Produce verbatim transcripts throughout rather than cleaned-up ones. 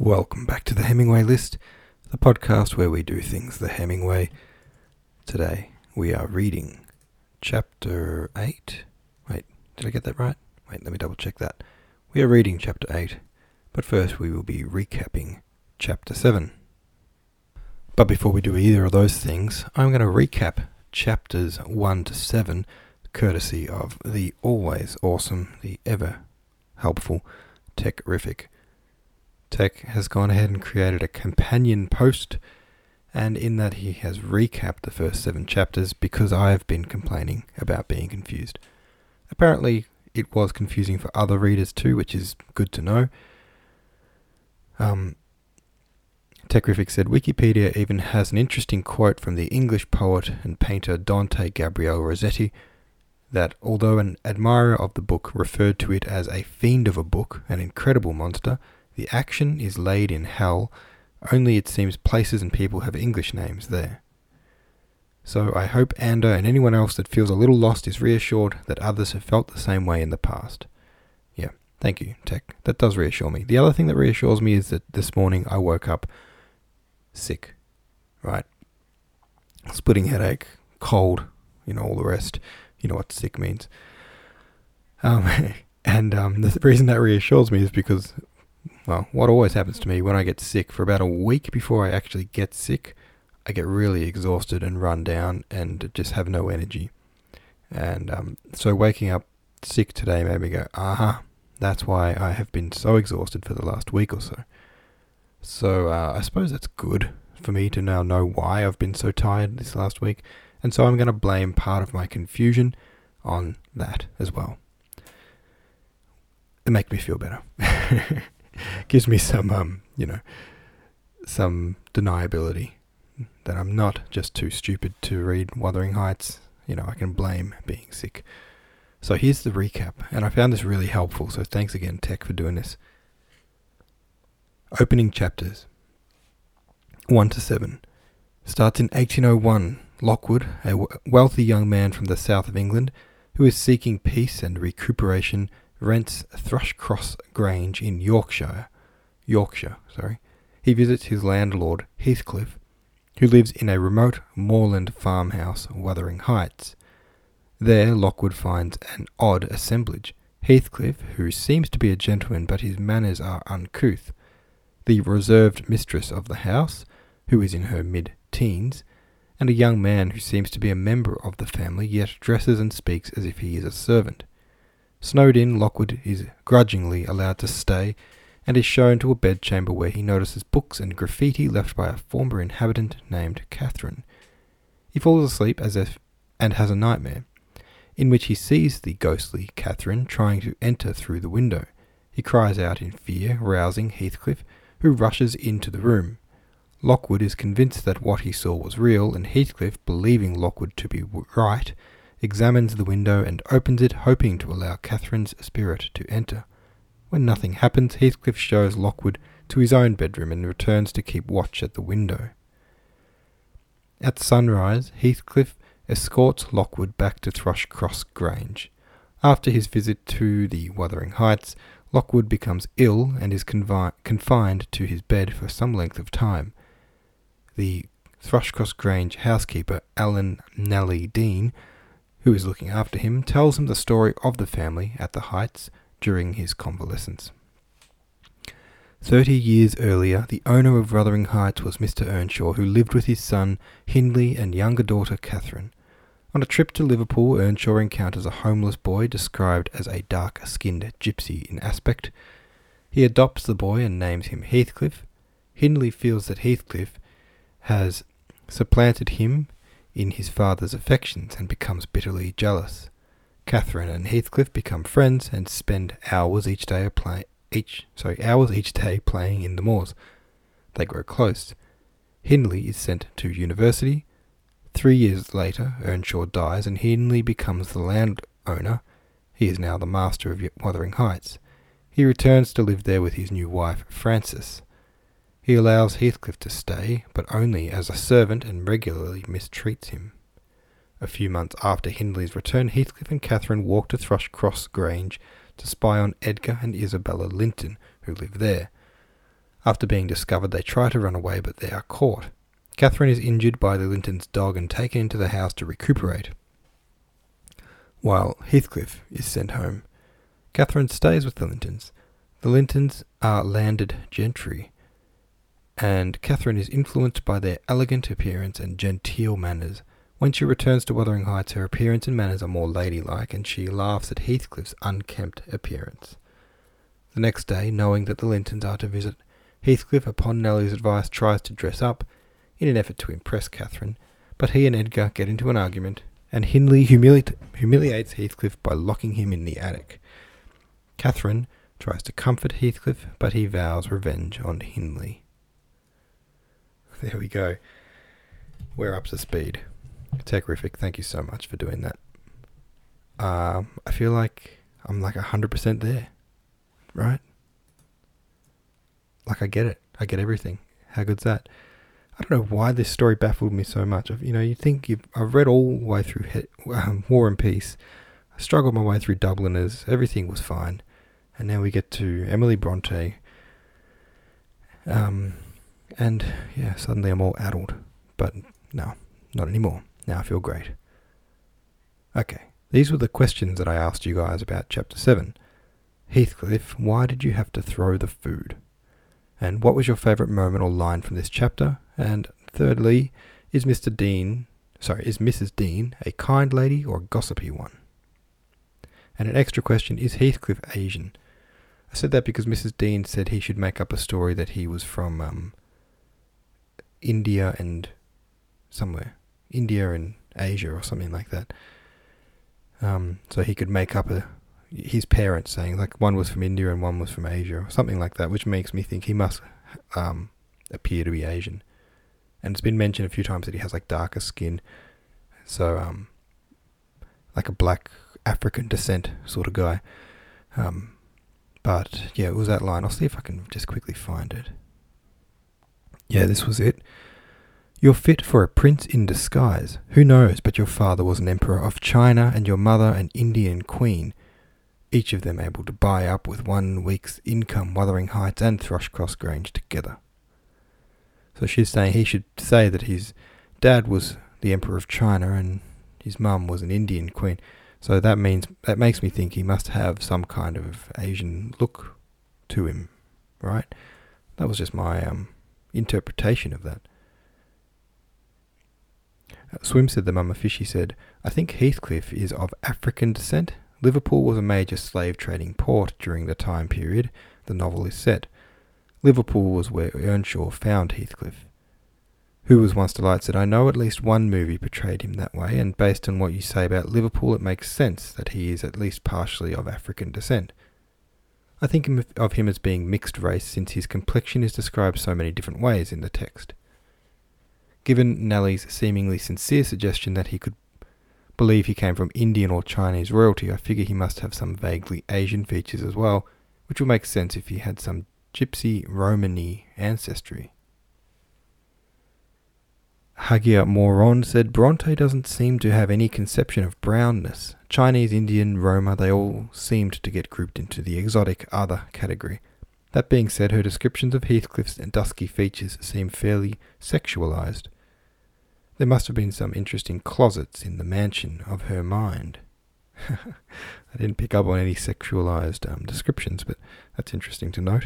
Welcome back to the Hemingway List, the podcast where we do things the Hemingway. Today we are reading chapter eight. Wait, did I get that right? Wait, let me double check that. We are reading chapter eight, but first we will be recapping chapter seven. But before we do either of those things, I'm going to recap chapters one to seven, courtesy of the always awesome, the ever helpful Techrific. Tech has gone ahead and created a companion post, and in that he has recapped the first seven chapters because I have been complaining about being confused. Apparently it was confusing for other readers too, which is good to know. Um, Techrific said, Wikipedia even has an interesting quote from the English poet and painter Dante Gabriel Rossetti that although an admirer of the book referred to it as a fiend of a book, an incredible monster, the action is laid in hell, only it seems places and people have English names there. So I hope Anda and anyone else that feels a little lost is reassured that others have felt the same way in the past. Yeah, thank you, Tech. That does reassure me. The other thing that reassures me is that this morning I woke up sick, right? Splitting headache, cold, you know, all the rest. You know what sick means. Um, and um, the reason that reassures me is because well, what always happens to me when I get sick, for about a week before I actually get sick, I get really exhausted and run down and just have no energy. And um, so waking up sick today made me go, aha, that's why I have been so exhausted for the last week or so. So uh, I suppose that's good for me to now know why I've been so tired this last week. And so I'm going to blame part of my confusion on that as well. It makes me feel better. Gives me some, um, you know, some deniability that I'm not just too stupid to read Wuthering Heights. You know, I can blame being sick. So here's the recap, and I found this really helpful, so thanks again, Tech, for doing this. Opening chapters, one to seven. Starts in eighteen oh one. Lockwood, a w- wealthy young man from the south of England, who is seeking peace and recuperation, rents Thrushcross Grange in Yorkshire. Yorkshire, sorry. He visits his landlord, Heathcliff, who lives in a remote moorland farmhouse, Wuthering Heights. There, Lockwood finds an odd assemblage. Heathcliff, who seems to be a gentleman but his manners are uncouth. The reserved mistress of the house, who is in her mid-teens, and a young man who seems to be a member of the family yet dresses and speaks as if he is a servant. Snowed in, Lockwood is grudgingly allowed to stay and is shown to a bedchamber where he notices books and graffiti left by a former inhabitant named Catherine. He falls asleep as if and has a nightmare, in which he sees the ghostly Catherine trying to enter through the window. He cries out in fear, rousing Heathcliff, who rushes into the room. Lockwood is convinced that what he saw was real, and Heathcliff, believing Lockwood to be right, examines the window and opens it, hoping to allow Catherine's spirit to enter. When nothing happens, Heathcliff shows Lockwood to his own bedroom and returns to keep watch at the window. At sunrise, Heathcliff escorts Lockwood back to Thrushcross Grange. After his visit to the Wuthering Heights, Lockwood becomes ill and is confi- confined to his bed for some length of time. The Thrushcross Grange housekeeper, Ellen Nellie Dean, who is looking after him, tells him the story of the family at the Heights during his convalescence. Thirty years earlier, the owner of Wuthering Heights was Mister Earnshaw, who lived with his son, Hindley, and younger daughter, Catherine. On a trip to Liverpool, Earnshaw encounters a homeless boy described as a dark-skinned gypsy in aspect. He adopts the boy and names him Heathcliff. Hindley feels that Heathcliff has supplanted him in his father's affections and becomes bitterly jealous. Catherine and Heathcliff become friends and spend hours each day play each sorry hours each day playing in the moors. They grow close. Hindley is sent to university. Three years later, Earnshaw dies and Hindley becomes the landowner. He is now the master of Wuthering Heights. He returns to live there with his new wife, Frances. He allows Heathcliff to stay, but only as a servant, and regularly mistreats him. A few months after Hindley's return, Heathcliff and Catherine walk to Thrushcross Grange to spy on Edgar and Isabella Linton, who live there. After being discovered, they try to run away, but they are caught. Catherine is injured by the Lintons' dog and taken into the house to recuperate, while Heathcliff is sent home. Catherine stays with the Lintons. The Lintons are landed gentry, and Catherine is influenced by their elegant appearance and genteel manners. When she returns to Wuthering Heights, her appearance and manners are more ladylike, and she laughs at Heathcliff's unkempt appearance. The next day, knowing that the Lintons are to visit, Heathcliff, upon Nellie's advice, tries to dress up in an effort to impress Catherine, but he and Edgar get into an argument, and Hindley humili- humiliates Heathcliff by locking him in the attic. Catherine tries to comfort Heathcliff, but he vows revenge on Hindley. There we go. We're up to speed. Techrific, thank you so much for doing that. Um, I feel like I'm like one hundred percent there, right? Like I get it. I get everything. How good's that? I don't know why this story baffled me so much. I've, you know, you think you've, I've read all the way through he- um, War and Peace. I struggled my way through Dubliners. Everything was fine. And now we get to Emily Bronte. Um, and yeah, suddenly I'm all addled. But no, not anymore. Now I feel great. Okay, these were the questions that I asked you guys about Chapter seven. Heathcliff, why did you have to throw the food? And what was your favourite moment or line from this chapter? And thirdly, is Mister Dean, sorry, is Missus Dean a kind lady or a gossipy one? And an extra question, is Heathcliff Asian? I said that because Missus Dean said he should make up a story that he was from um, India and somewhere. India and Asia or something like that. Um, so he could make up a his parents saying like one was from India and one was from Asia or something like that, which makes me think he must um, appear to be Asian. And it's been mentioned a few times that he has like darker skin, so um, like a black African descent sort of guy. Um, but yeah, it was that line. I'll see if I can just quickly find it. Yeah, this was it. You're fit for a prince in disguise. Who knows, but your father was an emperor of China and your mother an Indian queen. Each of them able to buy up with one week's income Wuthering Heights and Thrushcross Grange together. So she's saying he should say that his dad was the emperor of China and his mum was an Indian queen. So that means that makes me think he must have some kind of Asian look to him, right? That was just my um, interpretation of that. Swim said the Mama Fishy said, I think Heathcliff is of African descent. Liverpool was a major slave trading port during the time period the novel is set. Liverpool was where Earnshaw found Heathcliff. Who Was Once Delight said, I know at least one movie portrayed him that way, and based on what you say about Liverpool, it makes sense that he is at least partially of African descent. I think of him as being mixed race since his complexion is described so many different ways in the text. Given Nellie's seemingly sincere suggestion that he could believe he came from Indian or Chinese royalty, I figure he must have some vaguely Asian features as well, which will make sense if he had some Gypsy Romany ancestry. Hagia Moron said, Bronte doesn't seem to have any conception of brownness. Chinese, Indian, Roma, they all seemed to get grouped into the exotic other category. That being said, her descriptions of Heathcliff's dusky features seem fairly sexualized. There must have been some interesting closets in the mansion of her mind. I didn't pick up on any sexualized um, descriptions, but that's interesting to note.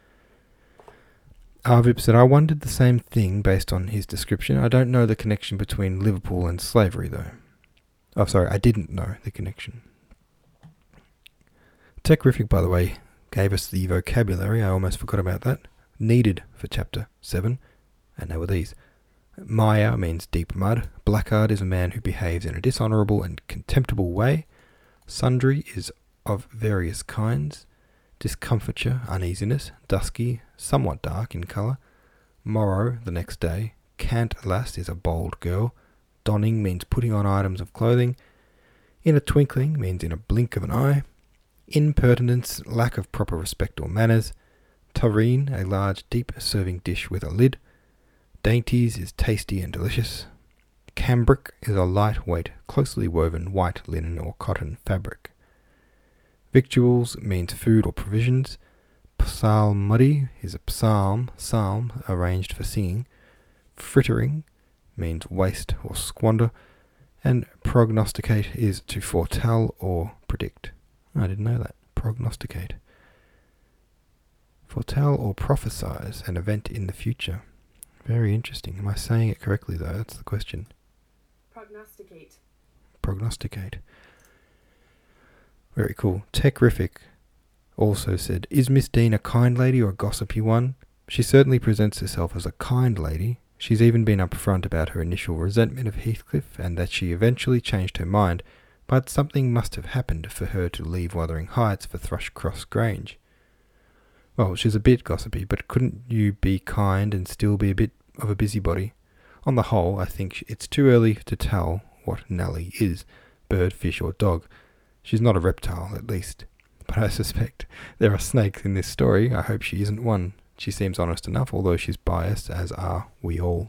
Arvip said, I wondered the same thing based on his description. I don't know the connection between Liverpool and slavery, though. Oh, sorry, I didn't know the connection. Techrific, by the way, gave us the vocabulary, I almost forgot about that, needed for Chapter seven, and they were these. Maya means deep mud. Blackguard is a man who behaves in a dishonourable and contemptible way. Sundry is of various kinds. Discomfiture, uneasiness. Dusky, somewhat dark in colour. Morrow, the next day. Cant lass is a bold girl. Donning means putting on items of clothing. In a twinkling means in a blink of an eye. Impertinence, lack of proper respect or manners. Tureen, a large, deep serving dish with a lid. Dainties is tasty and delicious. Cambric is a lightweight, closely woven white linen or cotton fabric. Victuals means food or provisions. Psalmody is a psalm, psalm arranged for singing. Frittering means waste or squander. And prognosticate is to foretell or predict. I didn't know that. Prognosticate. Foretell or prophesize an event in the future. Very interesting. Am I saying it correctly though? That's the question. Prognosticate. Prognosticate. Very cool. Techrific also said, is Miss Dean a kind lady or a gossipy one? She certainly presents herself as a kind lady. She's even been upfront about her initial resentment of Heathcliff and that she eventually changed her mind, but something must have happened for her to leave Wuthering Heights for Thrushcross Grange. Well, she's a bit gossipy, but couldn't you be kind and still be a bit of a busybody? On the whole, I think it's too early to tell what Nellie is, bird, fish or dog. She's not a reptile, at least. But I suspect there are snakes in this story. I hope she isn't one. She seems honest enough, although she's biased, as are we all.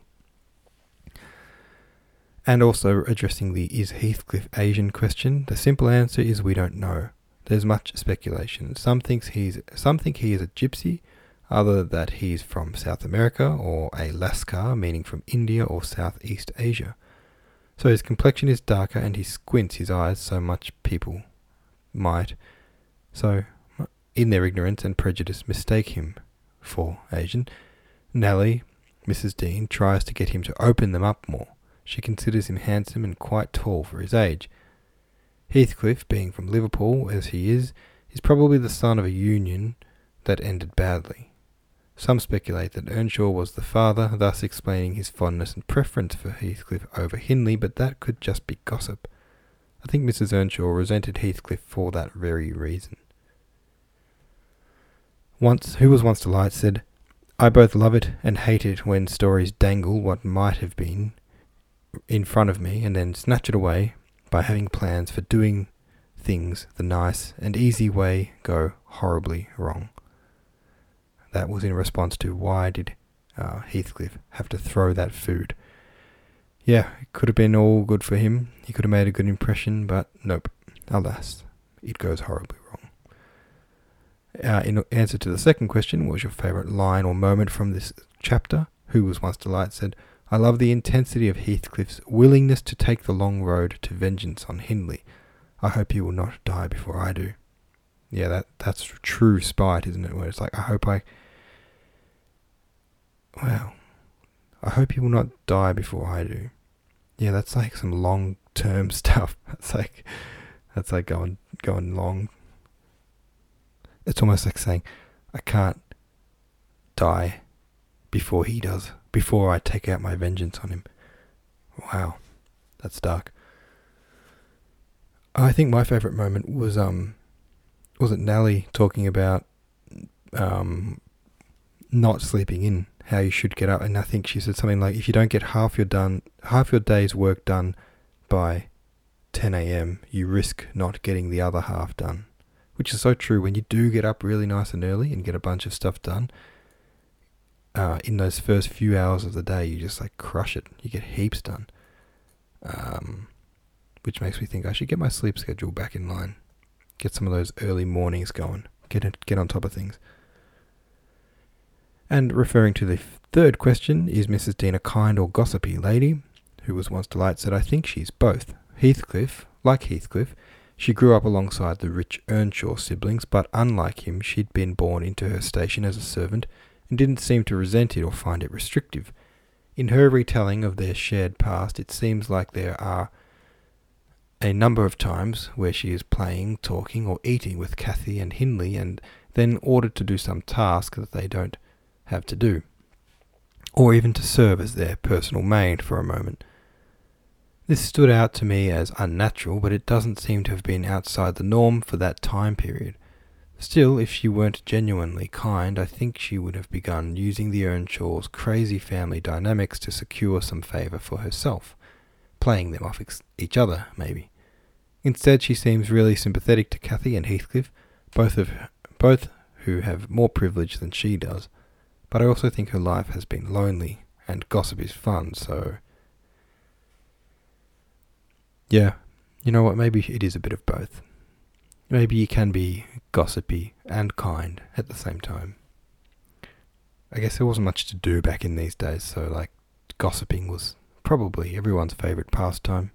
And also, addressing the is Heathcliff Asian question, the simple answer is we don't know. There's much speculation. Some thinks he's, some think he is a gypsy, other that he's from South America, or a Lascar, meaning from India or Southeast Asia. So his complexion is darker and he squints his eyes so much people might, so in their ignorance and prejudice, mistake him for Asian. Nellie, Missus Dean, tries to get him to open them up more. She considers him handsome and quite tall for his age. Heathcliff, being from Liverpool as he is, is probably the son of a union that ended badly. Some speculate that Earnshaw was the father, thus explaining his fondness and preference for Heathcliff over Hindley, but that could just be gossip. I think Missus Earnshaw resented Heathcliff for that very reason. Once, Who Was Once Delight said, I both love it and hate it when stories dangle what might have been in front of me and then snatch it away by having plans for doing things the nice and easy way go horribly wrong. That was in response to why did uh, Heathcliff have to throw that food. Yeah, it could have been all good for him. He could have made a good impression, but nope. Alas, it goes horribly wrong. Uh, in answer to the second question, what was your favourite line or moment from this chapter? Who Was Once Delight said, I love the intensity of Heathcliff's willingness to take the long road to vengeance on Hindley. I hope he will not die before I do. Yeah, that that's true spite, isn't it? Where it's like, I hope I... Wow. I hope he will not die before I do. Yeah, that's like some long-term stuff. That's like, that's like going going long. It's almost like saying, I can't die before he does, before I take out my vengeance on him. Wow, that's dark. I think my favourite moment was um, was it Nellie talking about um, not sleeping in, how you should get up, and I think she said something like, if you don't get half your done, half your day's work done by ten a.m, you risk not getting the other half done, which is so true. When you do get up really nice and early and get a bunch of stuff done, uh, in those first few hours of the day, you just like crush it. You get heaps done, um, which makes me think I should get my sleep schedule back in line, get some of those early mornings going, get it, get on top of things. And referring to the third question, is Missus Dean a kind or gossipy lady? Who Was Once Delight said, I think she's both. Heathcliff, like Heathcliff, she grew up alongside the rich Earnshaw siblings, but unlike him, she'd been born into her station as a servant and didn't seem to resent it or find it restrictive. In her retelling of their shared past, it seems like there are a number of times where she is playing, talking, or eating with Cathy and Hindley, and then ordered to do some task that they don't have to do, or even to serve as their personal maid for a moment. This stood out to me as unnatural, but it doesn't seem to have been outside the norm for that time period. Still, if she weren't genuinely kind, I think she would have begun using the Earnshaws' crazy family dynamics to secure some favour for herself, playing them off ex- each other, maybe. Instead, she seems really sympathetic to Cathy and Heathcliff, both of both who have more privilege than she does. But I also think her life has been lonely, and gossip is fun, so... Yeah, you know what, maybe it is a bit of both. maybe you can be gossipy and kind at the same time. I guess there wasn't much to do back in these days, so like gossiping was probably everyone's favourite pastime.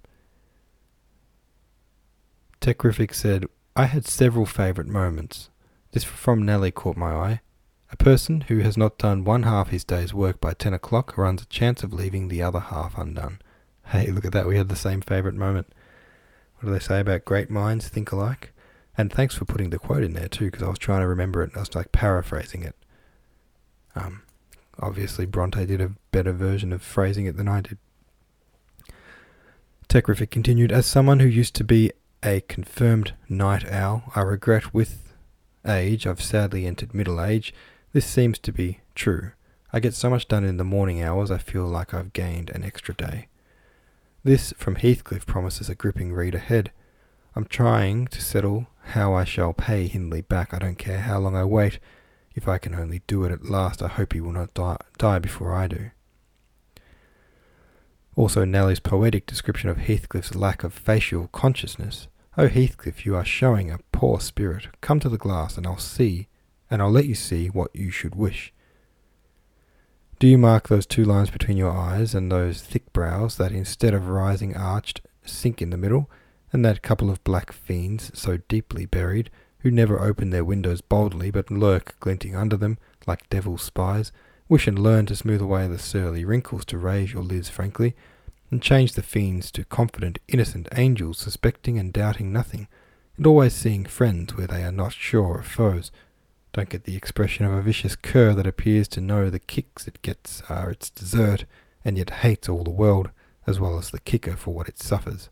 Techrific said, I had several favourite moments. This from Nelly caught my eye. A person who has not done one half his day's work by ten o'clock runs a chance of leaving the other half undone. Hey, look at that, we had the same favourite moment. What do they say about great minds think alike? And thanks for putting the quote in there too, because I was trying to remember it and I was like paraphrasing it. Um, obviously Bronte did a better version of phrasing it than I did. Techrific continued, as someone who used to be a confirmed night owl, I regret with age, I've sadly entered middle age, this seems to be true. I get so much done in the morning hours, I feel like I've gained an extra day. This from Heathcliff promises a gripping read ahead. I'm trying to settle how I shall pay Hindley back. I don't care how long I wait. If I can only do it at last, I hope he will not die, die before I do. Also Nelly's poetic description of Heathcliff's lack of facial consciousness. Oh Heathcliff, you are showing a poor spirit. Come to the glass and I'll see, and I'll let you see what you should wish. Do you mark those two lines between your eyes and those thick brows that instead of rising arched sink in the middle, and that couple of black fiends so deeply buried, who never open their windows boldly but lurk glinting under them like devil's spies, wish and learn to smooth away the surly wrinkles to raise your lids frankly, and change the fiends to confident, innocent angels, suspecting and doubting nothing, and always seeing friends where they are not sure of foes. Don't get the expression of a vicious cur that appears to know the kicks it gets are its desert, and yet hates all the world, as well as the kicker for what it suffers.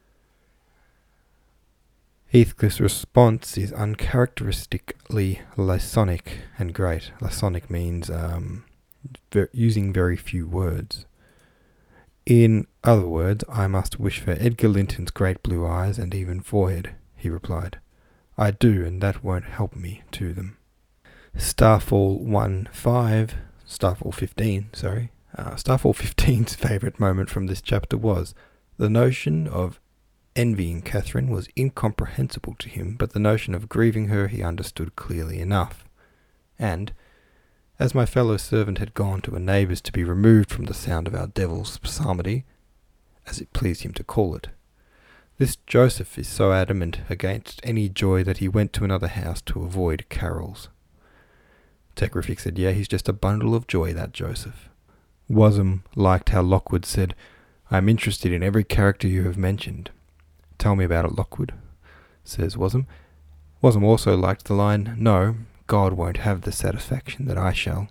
Heathcliff's response is uncharacteristically laconic and great. Laconic means um, ver- using very few words. In other words, I must wish for Edgar Linton's great blue eyes and even forehead, he replied. I do, and that won't help me to them. Starfall one five, Starfall fifteen, sorry. Uh, Starfall fifteen's favourite moment from this chapter was, the notion of envying Catherine was incomprehensible to him, but the notion of grieving her he understood clearly enough. And, as my fellow servant had gone to a neighbour's to be removed from the sound of our devil's psalmody, as it pleased him to call it, this Joseph is so adamant against any joy that he went to another house to avoid carols. Techrific said, yeah, he's just a bundle of joy, that Joseph. Wasm liked how Lockwood said, I am interested in every character you have mentioned. Tell me about it, Lockwood, says Wasm. Wasm also liked the line, no, God won't have the satisfaction that I shall.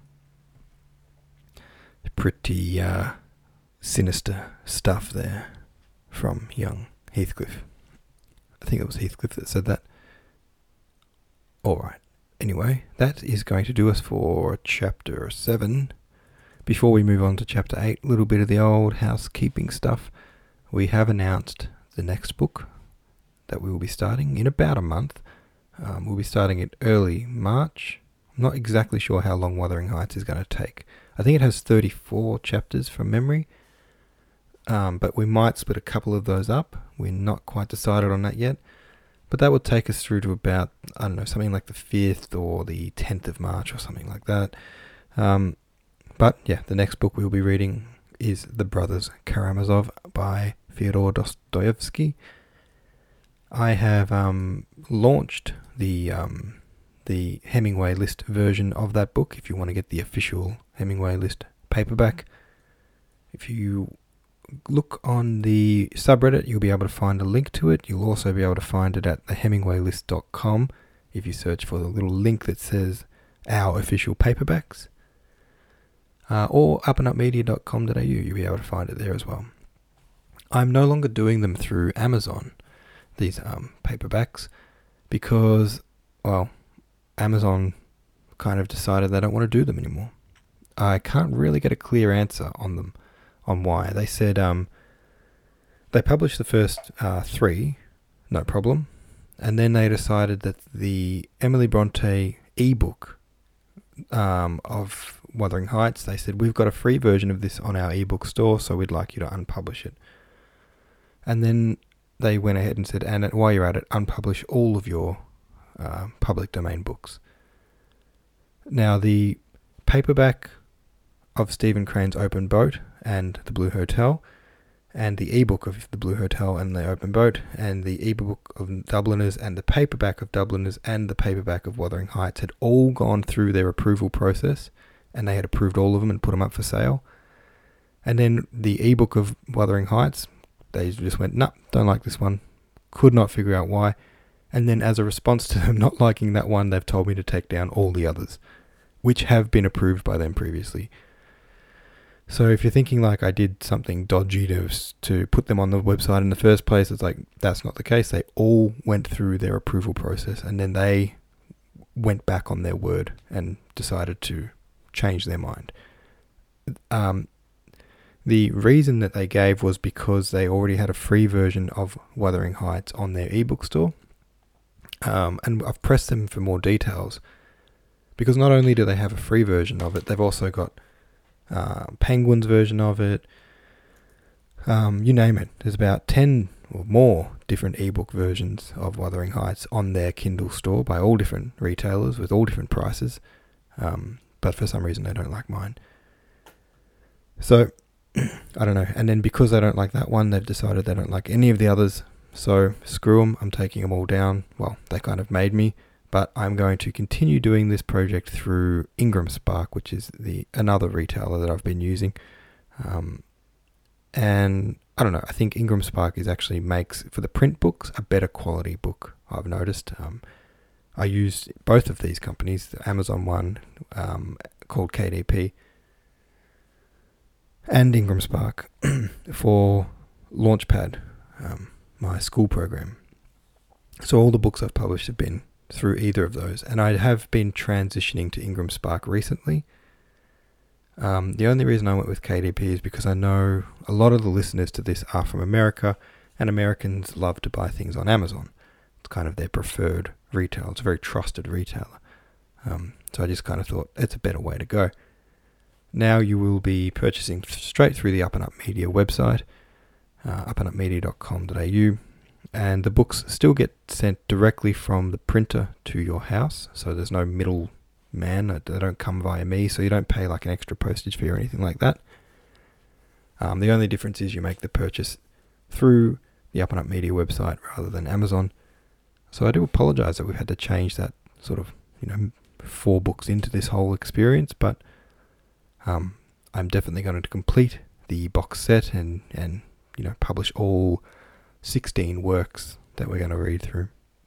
Pretty uh, sinister stuff there from young Heathcliff. I think it was Heathcliff that said that. Alright, anyway, that is going to do us for chapter seven. Before we move on to chapter eight, a little bit of the old housekeeping stuff. We have announced the next book that we will be starting in about a month. Um, we'll be starting it early March. I'm not exactly sure how long Wuthering Heights is going to take. I think it has thirty-four chapters from memory, um, but we might split a couple of those up. We're not quite decided on that yet, but that would take us through to about, I don't know, something like the fifth or the tenth of March or something like that. Um, but yeah, the next book we'll be reading is The Brothers Karamazov by Fyodor Dostoevsky. I have um, launched the um, the Hemingway List version of that book if you want to get the official Hemingway List paperback. If you look on the subreddit, you'll be able to find a link to it. You'll also be able to find it at the hemingway list dot com if you search for the little link that says our official paperbacks. Uh, or up and up media dot com dot a u, you'll be able to find it there as well. I'm no longer doing them through Amazon, these um, paperbacks, because, well, Amazon kind of decided they don't want to do them anymore. I can't really get a clear answer on them, on why. They said um, they published the first uh, three, no problem, and then they decided that the Emily Bronte ebook um, of Wuthering Heights, they said, we've got a free version of this on our ebook store, so we'd like you to unpublish it. And then they went ahead and said, and while you're at it, unpublish all of your uh, public domain books. Now, the paperback of Stephen Crane's Open Boat and The Blue Hotel, and the ebook of The Blue Hotel and The Open Boat, and the ebook of Dubliners, and the paperback of Dubliners, and the paperback of Wuthering Heights had all gone through their approval process, and they had approved all of them and put them up for sale. And then the ebook of Wuthering Heights, they just went, nah, don't like this one. Could not figure out why. And then as a response to them not liking that one, they've told me to take down all the others, which have been approved by them previously. So if you're thinking like I did something dodgy to to put them on the website in the first place, it's like, that's not the case. They all went through their approval process, and then they went back on their word and decided to change their mind. Um, the reason that they gave was because they already had a free version of Wuthering Heights on their ebook store. Um, and I've pressed them for more details, because not only do they have a free version of it, they've also got Uh, Penguin's version of it, um, you name it. There's about ten or more different ebook versions of Wuthering Heights on their Kindle store by all different retailers with all different prices, um, but for some reason they don't like mine. So, I don't know. And then because they don't like that one, they've decided they don't like any of the others, so screw them, I'm taking them all down. Well, they kind of made me. But I'm going to continue doing this project through Ingram Spark, which is the another retailer that I've been using. Um, and I don't know, I think Ingram Spark is actually makes, for the print books, a better quality book, I've noticed. Um, I use both of these companies, the Amazon one um, called K D P and Ingram Spark for Launchpad, um, my school program. So all the books I've published have been through either of those, and I have been transitioning to Ingram Spark recently. Um, the only reason I went with K D P is because I know a lot of the listeners to this are from America, and Americans love to buy things on Amazon. It's kind of their preferred retail. It's a very trusted retailer. Um, so I just kind of thought it's a better way to go. Now you will be purchasing straight through the Up and Up Media website, uh, up and up media dot com dot a u. And the books still get sent directly from the printer to your house, so there's no middle man. They don't come via me, so you don't pay like an extra postage fee or anything like that. Um, the only difference is you make the purchase through the Up and Up Media website rather than Amazon. So I do apologise that we've had to change that sort of, you know, four books into this whole experience, but um, I'm definitely going to complete the box set and, and you know, publish all sixteen works that we're going to read through.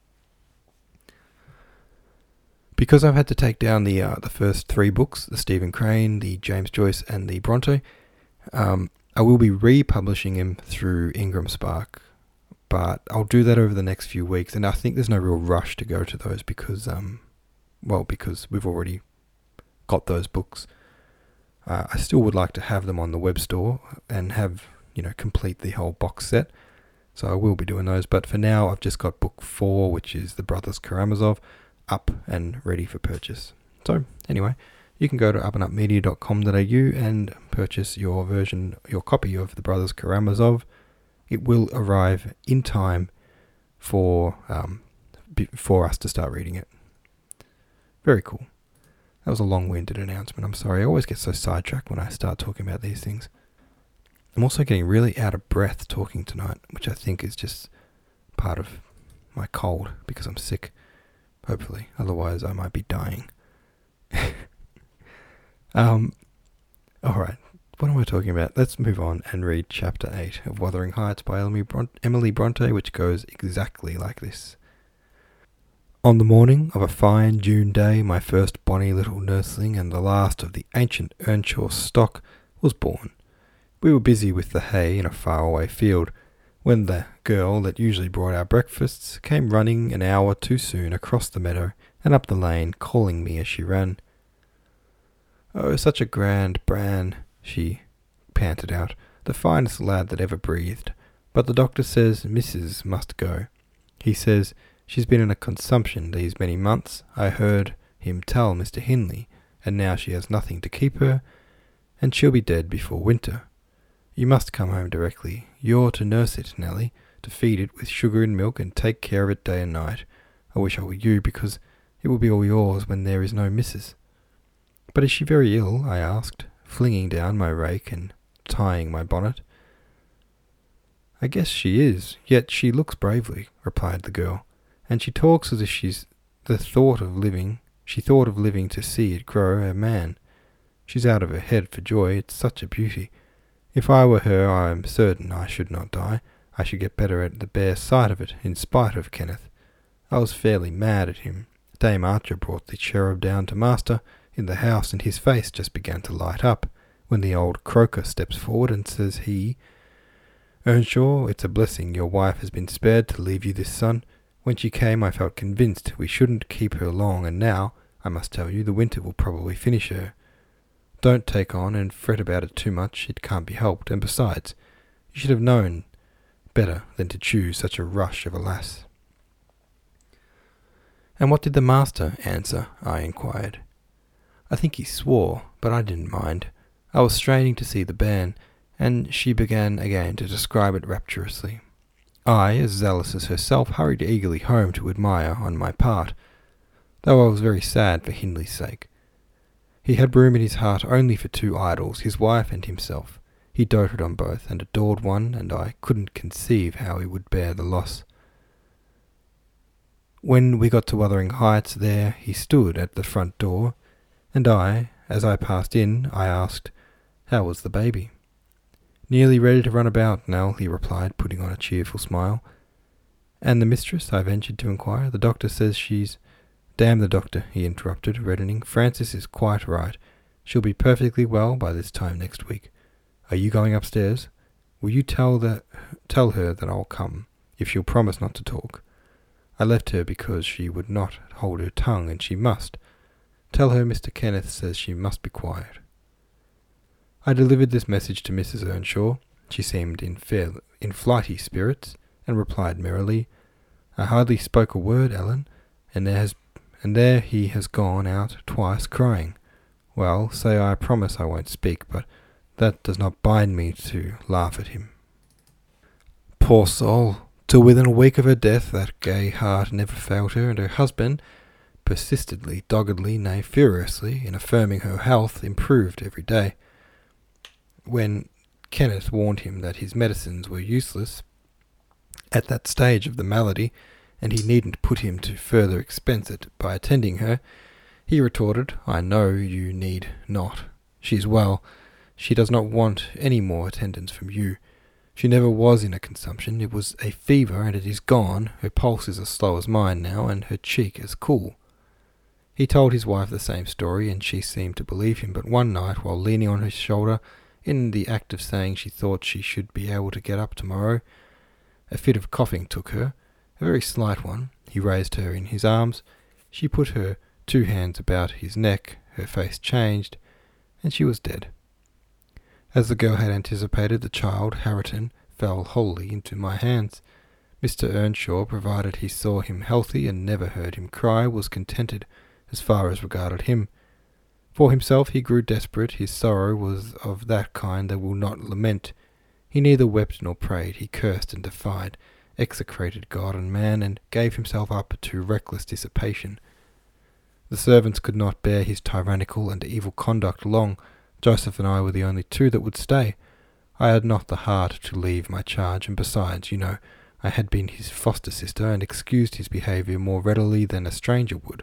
Because I've had to take down the uh, the first three books, the Stephen Crane, the James Joyce, and the Bronte, um, I will be republishing them through Ingram Spark, but I'll do that over the next few weeks, and I think there's no real rush to go to those because, um, well, because we've already got those books. Uh, I still would like to have them on the web store and have, you know, complete the whole box set. So I will be doing those, but for now I've just got book four, which is The Brothers Karamazov, up and ready for purchase. So anyway, you can go to up and up media dot com dot a u and purchase your version, your copy of The Brothers Karamazov. It will arrive in time for um, for us to start reading it. Very cool. That was a long-winded announcement. I'm sorry. I always get so sidetracked when I start talking about these things. I'm also getting really out of breath talking tonight, which I think is just part of my cold because I'm sick, hopefully. Otherwise, I might be dying. um, all right, what am I talking about? Let's move on and read Chapter eight of Wuthering Heights by Emily, Bron- Emily Bronte, which goes exactly like this. On the morning of a fine June day, my first bonny little nursling and the last of the ancient Earnshaw stock was born. We were busy with the hay in a faraway field, when the girl that usually brought our breakfasts came running an hour too soon across the meadow and up the lane, calling me as she ran. "Oh, such a grand Bran," she panted out, "the finest lad that ever breathed. But the doctor says Missus must go. He says she's been in a consumption these many months, I heard him tell Mister Hindley, and now she has nothing to keep her, and she'll be dead before winter. You must come home directly. You're to nurse it, Nelly, to feed it with sugar and milk and take care of it day and night. I wish I were you, because it will be all yours when there is no missus." "But is she very ill?" I asked, flinging down my rake and tying my bonnet. "I guess she is, yet she looks bravely," replied the girl, "and she talks as if she's the thought of living, she thought of living to see it grow a man. She's out of her head for joy, it's such a beauty. If I were her, I am certain I should not die. I should get better at the bare sight of it, in spite of Kenneth. I was fairly mad at him. Dame Archer brought the cherub down to master in the house, and his face just began to light up, when the old croaker steps forward and says he, 'Earnshaw, it's a blessing your wife has been spared to leave you this son. When she came I felt convinced we shouldn't keep her long, and now, I must tell you, the winter will probably finish her. Don't take on and fret about it too much, it can't be helped, and besides, you should have known better than to choose such a rush of a lass.'" "And what did the master answer?" I inquired. "I think he swore, but I didn't mind. I was straining to see the bairn, and she began again to describe it rapturously. I, as zealous as herself, hurried eagerly home to admire on my part, though I was very sad for Hindley's sake. He had room in his heart only for two idols, his wife and himself. He doted on both, and adored one, and I couldn't conceive how he would bear the loss. When we got to Wuthering Heights, there he stood at the front door, and I, as I passed in, I asked, "How was the baby?" "Nearly ready to run about, Nell," he replied, putting on a cheerful smile. "And the mistress?" I ventured to inquire. "The doctor says she's—" "Damn the doctor," he interrupted, reddening. "Frances is quite right. She'll be perfectly well by this time next week. Are you going upstairs? Will you tell that tell her that I'll come, if she'll promise not to talk? I left her because she would not hold her tongue, and she must. Tell her Mister Kenneth says she must be quiet." I delivered this message to Missus Earnshaw. She seemed in fair, in flighty spirits, and replied merrily, "I hardly spoke a word, Ellen, and there has and there he has gone out twice crying. Well, say I promise I won't speak, but that does not bind me to laugh at him." Poor soul! Till within a week of her death that gay heart never failed her, and her husband, persistently, doggedly, nay furiously, in affirming her health, improved every day. When Kenneth warned him that his medicines were useless at that stage of the malady, and he needn't put him to further expense it by attending her, he retorted, "I know you need not. She's well. She does not want any more attendance from you. She never was in a consumption. It was a fever, and it is gone. Her pulse is as slow as mine now, and her cheek as cool." He told his wife the same story, and she seemed to believe him, but one night, while leaning on his shoulder, in the act of saying she thought she should be able to get up tomorrow, a fit of coughing took her, a very slight one. He raised her in his arms. She put her two hands about his neck, her face changed, and she was dead. As the girl had anticipated, the child, Harriton, fell wholly into my hands. Mister Earnshaw, provided he saw him healthy and never heard him cry, was contented as far as regarded him. For himself he grew desperate. His sorrow was of that kind that will not lament. He neither wept nor prayed. He cursed and defied, execrated God and man, and gave himself up to reckless dissipation. The servants could not bear his tyrannical and evil conduct long. Joseph and I were the only two that would stay. I had not the heart to leave my charge, and besides, you know, I had been his foster sister, and excused his behaviour more readily than a stranger would.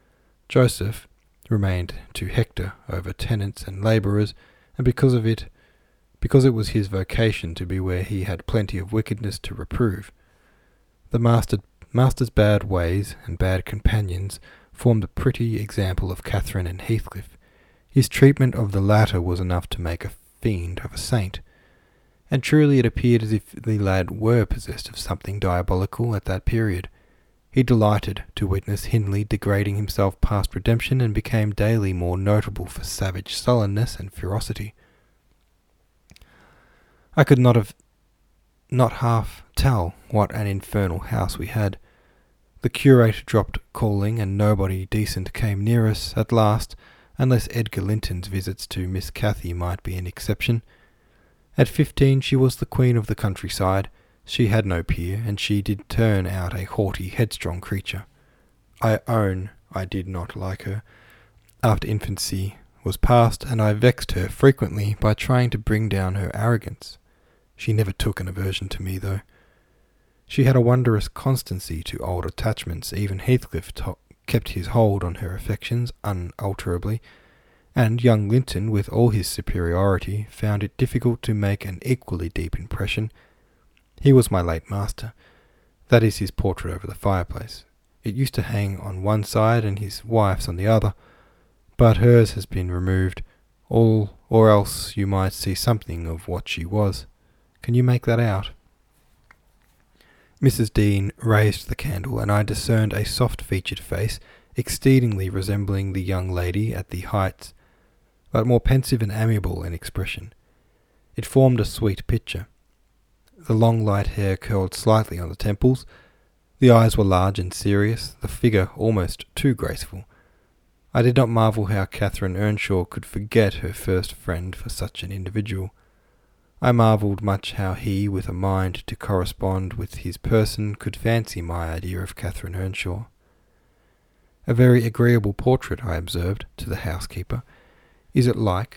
Joseph remained to hector over tenants and labourers, and because of it, because it was his vocation to be where he had plenty of wickedness to reprove. The master, master's bad ways and bad companions formed a pretty example of Catherine and Heathcliff. His treatment of the latter was enough to make a fiend of a saint, and truly it appeared as if the lad were possessed of something diabolical at that period. He delighted to witness Hindley degrading himself past redemption, and became daily more notable for savage sullenness and ferocity. I could not have not half tell what an infernal house we had. The curate dropped calling, and nobody decent came near us at last, unless Edgar Linton's visits to Miss Cathy might be an exception. At fifteen she was the queen of the countryside, She had no peer, and she did turn out a haughty, headstrong creature. I own I did not like her. After infancy was past, and I vexed her frequently by trying to bring down her arrogance. She never took an aversion to me, though. She had a wondrous constancy to old attachments. Even Heathcliff to- kept his hold on her affections unalterably, and young Linton, with all his superiority, found it difficult to make an equally deep impression. He was my late master. That is his portrait over the fireplace. It used to hang on one side and his wife's on the other, but hers has been removed, all or else you might see something of what she was. Can you make that out? Missus Dean raised the candle, and I discerned a soft-featured face, exceedingly resembling the young lady at the Heights, but more pensive and amiable in expression. It formed a sweet picture. The long light hair curled slightly on the temples, the eyes were large and serious, the figure almost too graceful. I did not marvel how Catherine Earnshaw could forget her first friend for such an individual. I marvelled much how he, with a mind to correspond with his person, could fancy my idea of Catherine Earnshaw. A very agreeable portrait, I observed, to the housekeeper. Is it like?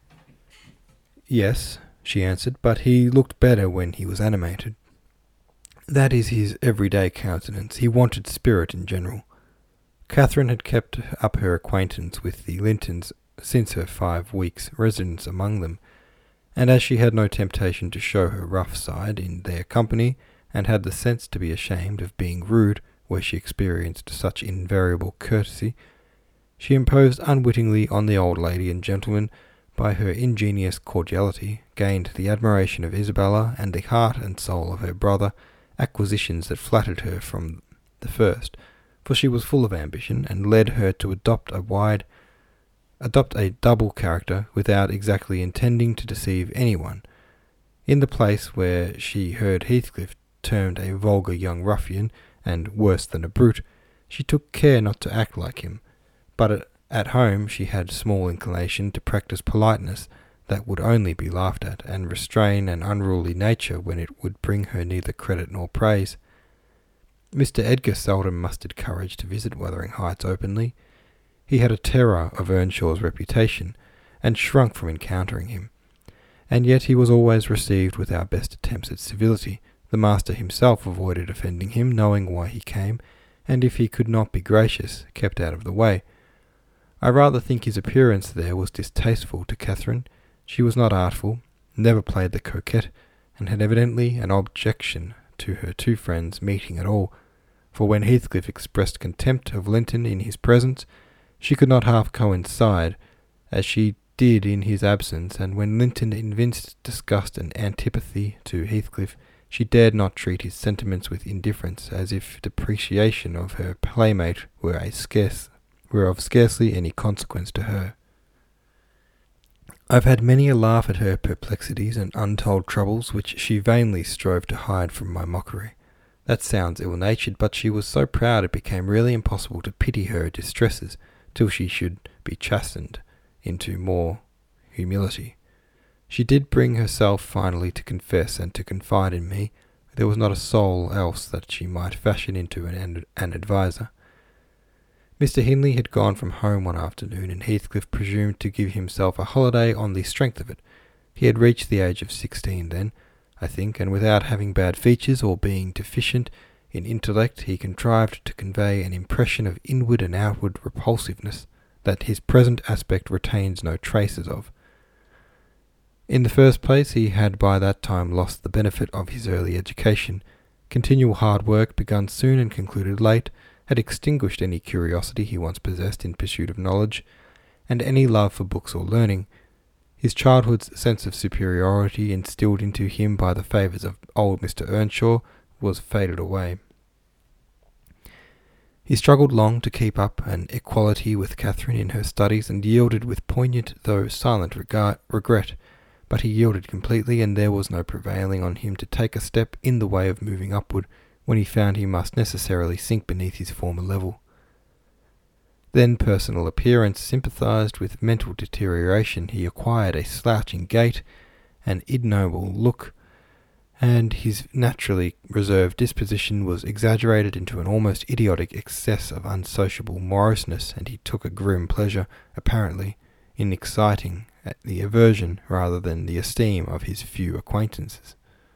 Yes, she answered, but he looked better when he was animated. That is his everyday countenance. He wanted spirit in general. Catherine had kept up her acquaintance with the Lintons since her five weeks' residence among them, and as she had no temptation to show her rough side in their company, and had the sense to be ashamed of being rude where she experienced such invariable courtesy, she imposed unwittingly on the old lady and gentleman by her ingenious cordiality, gained the admiration of Isabella and the heart and soul of her brother, acquisitions that flattered her from the first, for she was full of ambition, and led her to adopt a wide adopt a double character without exactly intending to deceive anyone. In the place where she heard Heathcliff termed a vulgar young ruffian, and worse than a brute, she took care not to act like him, but at home she had small inclination to practice politeness that would only be laughed at, and restrain an unruly nature when it would bring her neither credit nor praise. Mister Edgar seldom mustered courage to visit Wuthering Heights openly. He had a terror of Earnshaw's reputation, and shrunk from encountering him. And yet he was always received with our best attempts at civility. The master himself avoided offending him, knowing why he came, and if he could not be gracious, kept out of the way. I rather think his appearance there was distasteful to Catherine. She was not artful, never played the coquette, and had evidently an objection to her two friends meeting at all, for when Heathcliff expressed contempt of Linton in his presence, she could not half coincide, as she did in his absence, and when Linton evinced disgust and antipathy to Heathcliff, she dared not treat his sentiments with indifference, as if depreciation of her playmate were a scarce were of scarcely any consequence to her. I've had many a laugh at her perplexities and untold troubles, which she vainly strove to hide from my mockery. That sounds ill-natured, but she was so proud it became really impossible to pity her distresses, till she should be chastened into more humility. She did bring herself finally to confess and to confide in me. There was not a soul else that she might fashion into an, an adviser. Mister Hindley had gone from home one afternoon, and Heathcliff presumed to give himself a holiday on the strength of it. He had reached the age of sixteen then, I think, and without having bad features or being deficient in intellect, he contrived to convey an impression of inward and outward repulsiveness that his present aspect retains no traces of. In the first place, he had by that time lost the benefit of his early education. Continual hard work, begun soon and concluded late, had extinguished any curiosity he once possessed in pursuit of knowledge, and any love for books or learning. His childhood's sense of superiority, instilled into him by the favours of old Mister Earnshaw, was faded away. He struggled long to keep up an equality with Catherine in her studies, and yielded with poignant though silent regard, regret, but he yielded completely, and there was no prevailing on him to take a step in the way of moving upward, when he found he must necessarily sink beneath his former level. Then personal appearance sympathized with mental deterioration. He acquired a slouching gait, an ignoble look, and his naturally reserved disposition was exaggerated into an almost idiotic excess of unsociable moroseness, and he took a grim pleasure, apparently, in exciting the aversion rather than the esteem of his few acquaintances.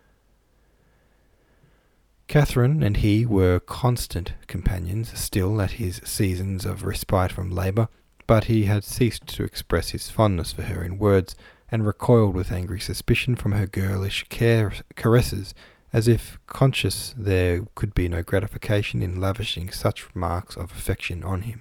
Catherine and he were constant companions still at his seasons of respite from labour, but he had ceased to express his fondness for her in words, and recoiled with angry suspicion from her girlish care- caresses, as if conscious there could be no gratification in lavishing such marks of affection on him.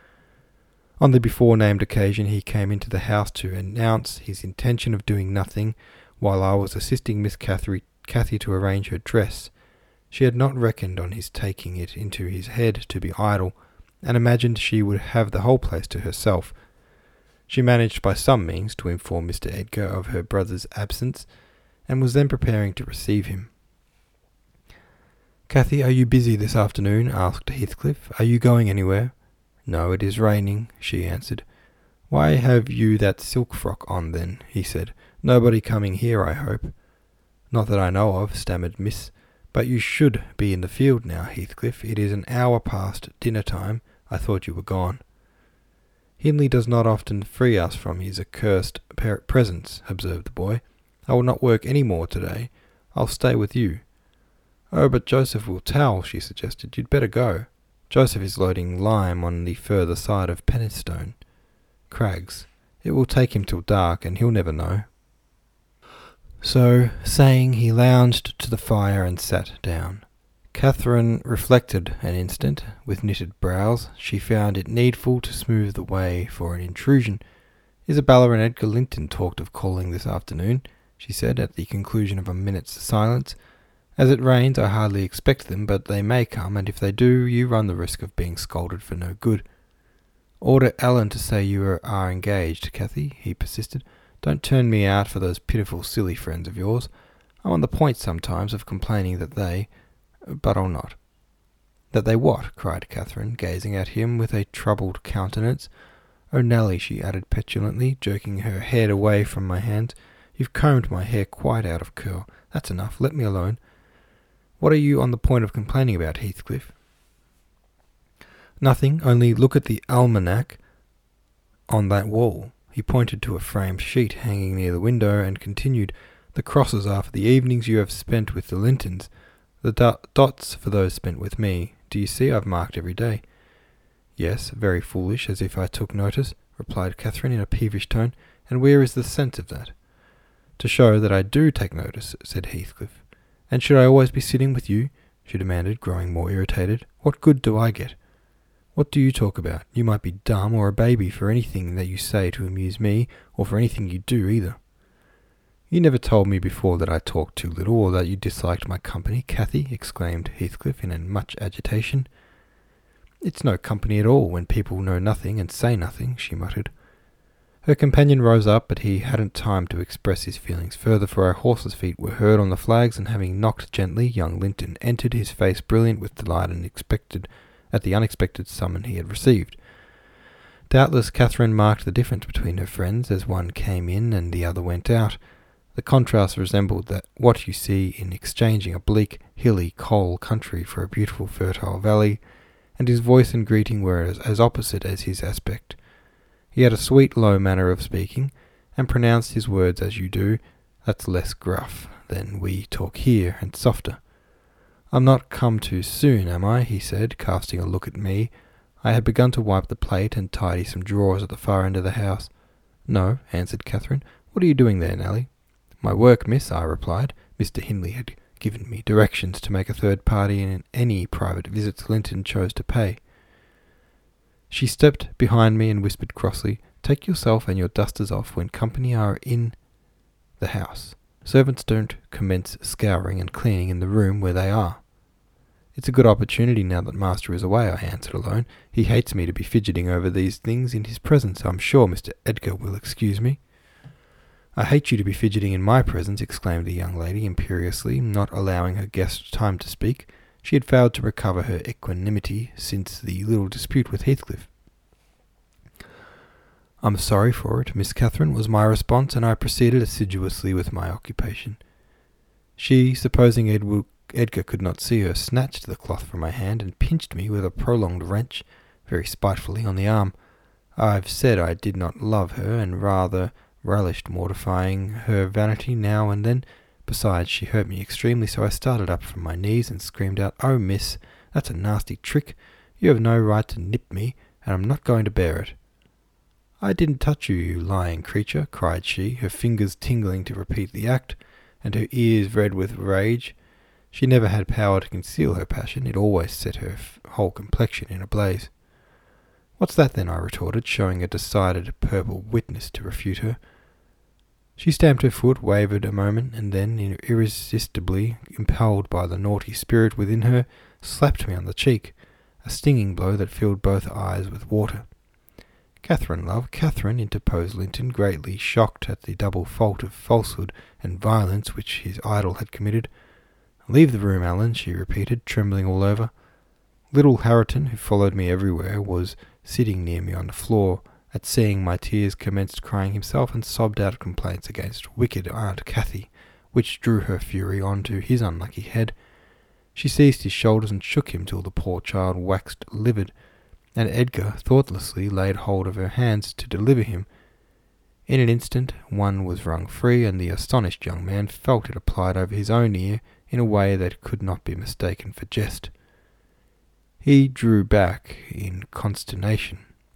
On the before-named occasion he came into the house to announce his intention of doing nothing, while I was assisting Miss Cathy, Cathy to arrange her dress. She had not reckoned on his taking it into his head to be idle, and imagined she would have the whole place to herself. She managed by some means to inform Mister Edgar of her brother's absence, and was then preparing to receive him. "Cathy, are you busy this afternoon?" asked Heathcliff. "Are you going anywhere?" "No, it is raining," she answered. "Why have you that silk frock on, then?" he said. "Nobody coming here, I hope?" "Not that I know of," stammered Miss. "But you should be in the field now, Heathcliff. It is an hour past dinner-time. I thought you were gone." "Hindley does not often free us from his accursed presence," observed the boy. "I will not work any more to-day. I'll stay with you." "Oh, but Joseph will tell," she suggested. "You'd better go. Joseph is loading lime on the further side of Penistone Crags. It will take him till dark, and he'll never know." So, saying, he lounged to the fire and sat down. Catherine reflected an instant. With knitted brows, she found it needful to smooth the way for an intrusion. "Isabella and Edgar Linton talked of calling this afternoon," she said, at the conclusion of a minute's silence. "As it rains, I hardly expect them, but they may come, and if they do, you run the risk of being scolded for no good." "Order Ellen to say you are, are engaged, Cathy," he persisted. "Don't turn me out for those pitiful, silly friends of yours. I'm on the point sometimes of complaining that they... but I'll not." "That they what?" cried Catherine, gazing at him with a troubled countenance. "Oh, Nelly," she added petulantly, jerking her head away from my hands, "you've combed my hair quite out of curl. That's enough. Let me alone. What are you on the point of complaining about, Heathcliff?" "Nothing, only look at the almanac on that wall." He pointed to a framed sheet hanging near the window, and continued, "The crosses are for the evenings you have spent with the Lintons, the do- dots for those spent with me. Do you see I've marked every day?" "Yes, very foolish, as if I took notice," replied Catherine in a peevish tone. "And where is the sense of that?" "To show that I do take notice," said Heathcliff. "And should I always be sitting with you?" she demanded, growing more irritated. "What good do I get?" "What do you talk about? You might be dumb or a baby for anything that you say to amuse me, or for anything you do either." "You never told me before that I talked too little, or that you disliked my company, Cathy," exclaimed Heathcliff in much agitation. "It's no company at all, when people know nothing and say nothing," she muttered. Her companion rose up, but he hadn't time to express his feelings further, for our horses' feet were heard on the flags, and having knocked gently, young Linton entered, his face brilliant with delight and expected at the unexpected summon he had received. Doubtless Catherine marked the difference between her friends as one came in and the other went out. The contrast resembled that what you see in exchanging a bleak, hilly, coal country for a beautiful, fertile valley, and his voice and greeting were as, as opposite as his aspect. He had a sweet, low manner of speaking, and pronounced his words as you do. That's less gruff than we talk here, and softer. "I'm not come too soon, am I?" he said, casting a look at me. I had begun to wipe the plate and tidy some drawers at the far end of the house. "No," answered Catherine. "What are you doing there, Nelly?" "My work, miss," I replied. Mister Hindley had given me directions to make a third party in any private visits Linton chose to pay. She stepped behind me and whispered crossly, "Take yourself and your dusters off when company are in the house. Servants don't commence scouring and cleaning in the room where they are." "It's a good opportunity now that master is away," I answered alone. "He hates me to be fidgeting over these things in his presence. I'm sure Mister Edgar will excuse me." "I hate you to be fidgeting in my presence," exclaimed the young lady imperiously, not allowing her guest time to speak. She had failed to recover her equanimity since the little dispute with Heathcliff. "I'm sorry for it, Miss Catherine," was my response, and I proceeded assiduously with my occupation. She, supposing Edward, Edgar could not see her, snatched the cloth from my hand and pinched me with a prolonged wrench, very spitefully, on the arm. I've said I did not love her, and rather relished mortifying her vanity now and then. Besides, she hurt me extremely, so I started up from my knees and screamed out, "Oh, miss, that's a nasty trick. You have no right to nip me, and I'm not going to bear it." "I didn't touch you, you lying creature," cried she, her fingers tingling to repeat the act, and her ears red with rage. She never had power to conceal her passion. It always set her f- whole complexion in a blaze. "What's that then?" I retorted, showing a decided purple witness to refute her. She stamped her foot, wavered a moment, and then, irresistibly impelled by the naughty spirit within her, slapped me on the cheek, a stinging blow that filled both eyes with water. "Catherine, love, Catherine," interposed Linton, greatly shocked at the double fault of falsehood and violence which his idol had committed. "Leave the room, Alan," she repeated, trembling all over. Little Harriton, who followed me everywhere, was sitting near me on the floor. At seeing my tears, commenced crying himself, and sobbed out complaints against wicked Aunt Cathy, which drew her fury on to his unlucky head. She seized his shoulders and shook him till the poor child waxed livid, and Edgar thoughtlessly laid hold of her hands to deliver him. In an instant one was wrung free, and the astonished young man felt it applied over his own ear in a way that could not be mistaken for jest. He drew back in consternation.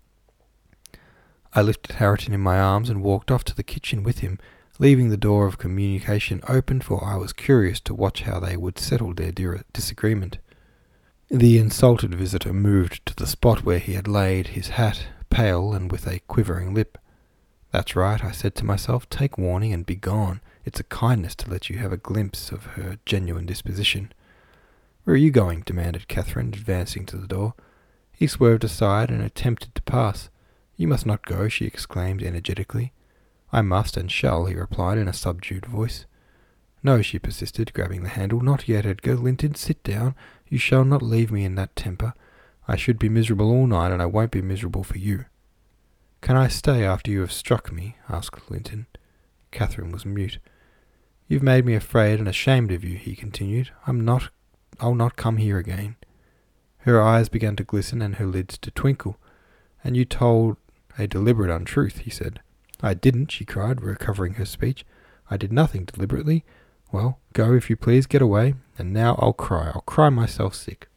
I lifted Harriton in my arms and walked off to the kitchen with him, leaving the door of communication open, for I was curious to watch how they would settle their disagreement. The insulted visitor moved to the spot where he had laid his hat, pale and with a quivering lip. "That's right," I said to myself. "Take warning and be gone. It's a kindness to let you have a glimpse of her genuine disposition." "Where are you going?" demanded Catherine, advancing to the door. He swerved aside and attempted to pass. "You must not go," she exclaimed energetically. "I must and shall," he replied in a subdued voice. "No," she persisted, grabbing the handle. "Not yet, Edgar. Linton, sit down. You shall not leave me in that temper. I should be miserable all night, and I won't be miserable for you." "Can I stay after you have struck me?" asked Linton. Catherine was mute. "You've made me afraid and ashamed of you," he continued. I'm not, I'll not come here again." Her eyes began to glisten and her lids to twinkle. "And you told a deliberate untruth," he said. "I didn't," she cried, recovering her speech. "I did nothing deliberately. Well, go if you please, get away, and now I'll cry. I'll cry myself sick."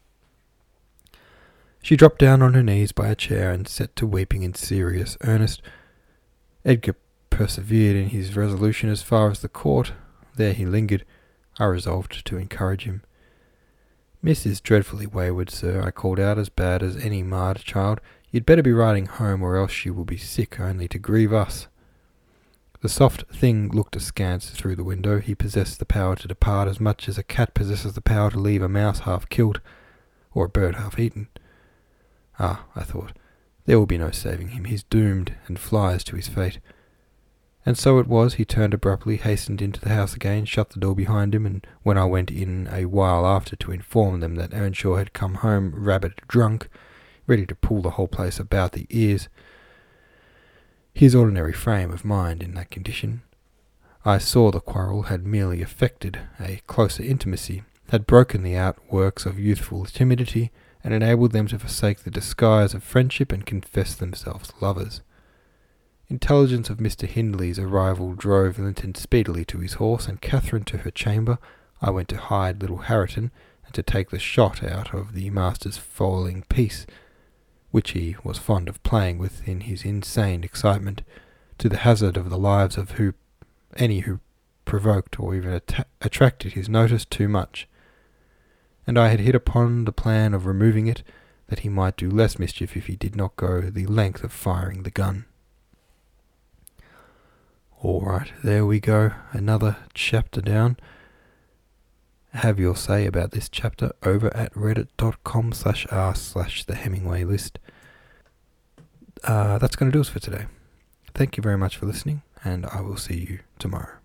She dropped down on her knees by a chair and set to weeping in serious earnest. Edgar persevered in his resolution as far as the court. There he lingered. I resolved to encourage him. "Miss is dreadfully wayward, sir," I called out, "as bad as any marred child. You'd better be riding home, or else she will be sick only to grieve us." The soft thing looked askance through the window. He possessed the power to depart as much as a cat possesses the power to leave a mouse half killed, or a bird half eaten. Ah, I thought, there will be no saving him. He's doomed, and flies to his fate. And so it was. He turned abruptly, hastened into the house again, shut the door behind him, and when I went in a while after to inform them that Earnshaw had come home rabid drunk, ready to pull the whole place about the ears, his ordinary frame of mind in that condition, I saw the quarrel had merely effected a closer intimacy, had broken the outworks of youthful timidity, and enabled them to forsake the disguise of friendship and confess themselves lovers. Intelligence of Mister Hindley's arrival drove Linton speedily to his horse, and Catherine to her chamber. I went to hide little Harriton, and to take the shot out of the master's fowling piece, which he was fond of playing with in his insane excitement, to the hazard of the lives of who any who provoked or even att- attracted his notice too much. And I had hit upon the plan of removing it, that he might do less mischief if he did not go the length of firing the gun. All right, there we go, another chapter down. Have your say about this chapter over at reddit.com slash r slash the Hemingway list. Uh, that's going to do us for today. Thank you very much for listening, and I will see you tomorrow.